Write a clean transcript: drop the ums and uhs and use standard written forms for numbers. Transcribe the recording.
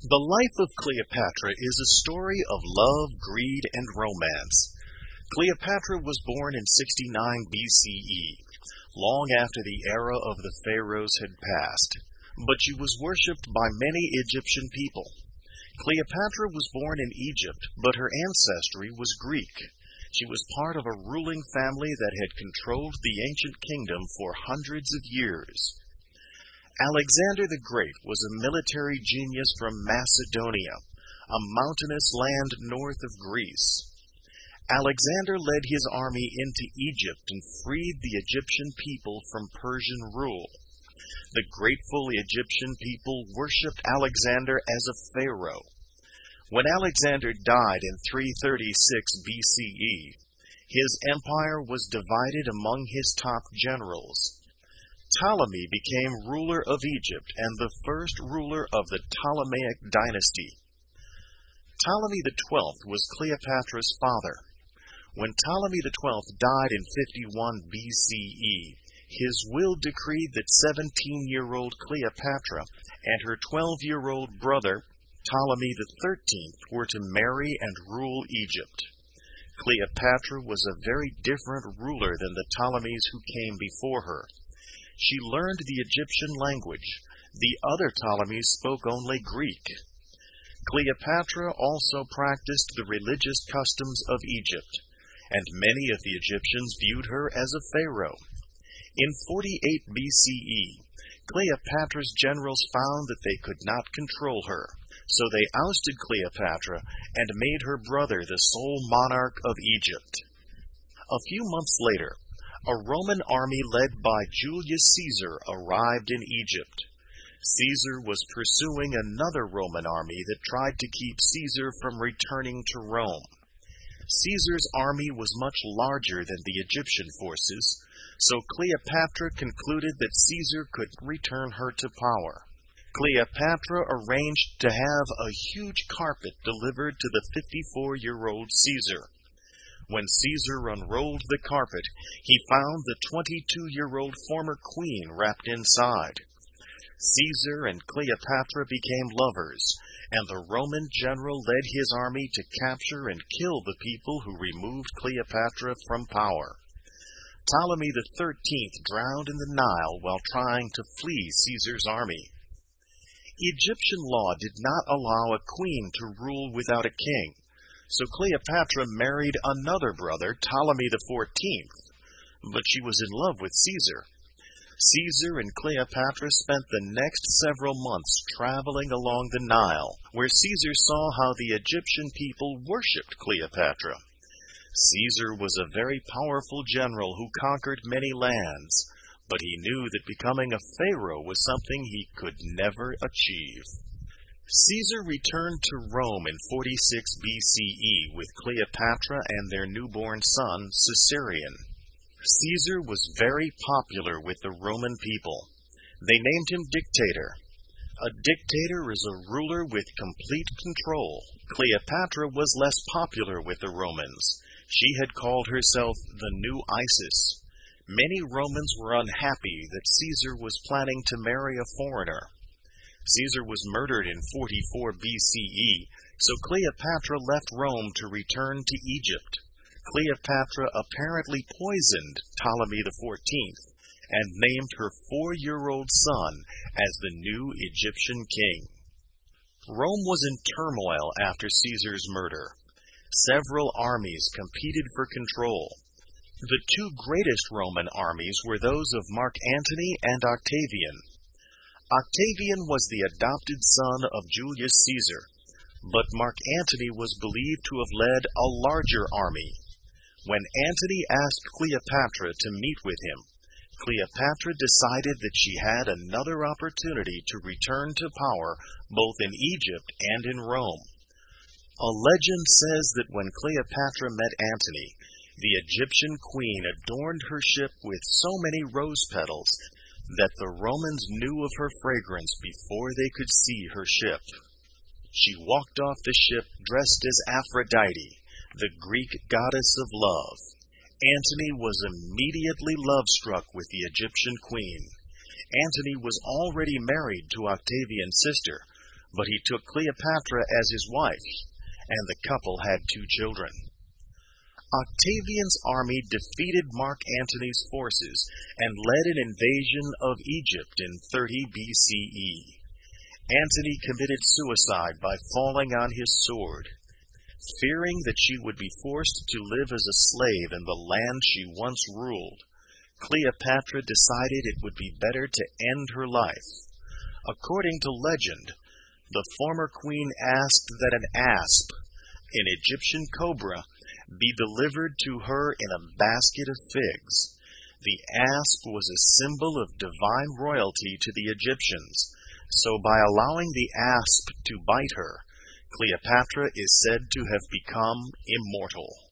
The life of Cleopatra is a story of love, greed, and romance. Cleopatra was born in 69 BCE, long after the era of the pharaohs had passed, but she was worshipped by many Egyptian people. Cleopatra was born in Egypt, but her ancestry was Greek. She was part of a ruling family that had controlled the ancient kingdom for hundreds of years. Alexander the Great was a military genius from Macedonia, a mountainous land north of Greece. Alexander led his army into Egypt and freed the Egyptian people from Persian rule. The grateful Egyptian people worshipped Alexander as a pharaoh. When Alexander died in 336 BCE, his empire was divided among his top generals. Ptolemy became ruler of Egypt and the first ruler of the Ptolemaic dynasty. Ptolemy XII was Cleopatra's father. When Ptolemy XII died in 51 BCE, his will decreed that 17-year-old Cleopatra and her 12-year-old brother, Ptolemy XIII, were to marry and rule Egypt. Cleopatra was a very different ruler than the Ptolemies who came before her. She learned the Egyptian language. The other Ptolemies spoke only Greek. Cleopatra also practiced the religious customs of Egypt, and many of the Egyptians viewed her as a pharaoh. In 48 BCE, Cleopatra's generals found that they could not control her, so they ousted Cleopatra and made her brother the sole monarch of Egypt. A few months later, a Roman army led by Julius Caesar arrived in Egypt. Caesar was pursuing another Roman army that tried to keep Caesar from returning to Rome. Caesar's army was much larger than the Egyptian forces, so Cleopatra concluded that Caesar could return her to power. Cleopatra arranged to have a huge carpet delivered to the 54-year-old Caesar. When Caesar unrolled the carpet, he found the 22-year-old former queen wrapped inside. Caesar and Cleopatra became lovers, and the Roman general led his army to capture and kill the people who removed Cleopatra from power. Ptolemy XIII drowned in the Nile while trying to flee Caesar's army. Egyptian law did not allow a queen to rule without a king, so Cleopatra married another brother, Ptolemy XIV, but she was in love with Caesar. Caesar and Cleopatra spent the next several months traveling along the Nile, where Caesar saw how the Egyptian people worshipped Cleopatra. Caesar was a very powerful general who conquered many lands, but he knew that becoming a pharaoh was something he could never achieve. Caesar returned to Rome in 46 BCE with Cleopatra and their newborn son, Caesarion. Caesar was very popular with the Roman people. They named him dictator. A dictator is a ruler with complete control. Cleopatra was less popular with the Romans. She had called herself the new Isis. Many Romans were unhappy that Caesar was planning to marry a foreigner. Caesar was murdered in 44 BCE, so Cleopatra left Rome to return to Egypt. Cleopatra apparently poisoned Ptolemy XIV and named her 4-year-old son as the new Egyptian king. Rome was in turmoil after Caesar's murder. Several armies competed for control. The two greatest Roman armies were those of Mark Antony and Octavian. Octavian was the adopted son of Julius Caesar, but Mark Antony was believed to have led a larger army. When Antony asked Cleopatra to meet with him, Cleopatra decided that she had another opportunity to return to power both in Egypt and in Rome. A legend says that when Cleopatra met Antony, the Egyptian queen adorned her ship with so many rose petals that the Romans knew of her fragrance before they could see her ship. She walked off the ship dressed as Aphrodite, the Greek goddess of love. Antony was immediately love-struck with the Egyptian queen. Antony was already married to Octavian's sister, but he took Cleopatra as his wife, and the couple had 2 children. Octavian's army defeated Mark Antony's forces and led an invasion of Egypt in 30 BCE. Antony committed suicide by falling on his sword. Fearing that she would be forced to live as a slave in the land she once ruled, Cleopatra decided it would be better to end her life. According to legend, the former queen asked that an asp, an Egyptian cobra, be delivered to her in a basket of figs. The asp was a symbol of divine royalty to the Egyptians, so by allowing the asp to bite her, Cleopatra is said to have become immortal.